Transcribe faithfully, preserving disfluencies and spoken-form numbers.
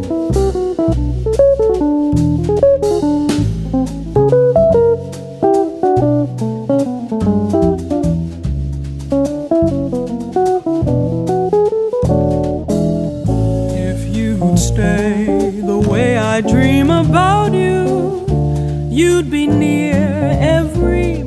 Stay the way I dream about you, you'd be near every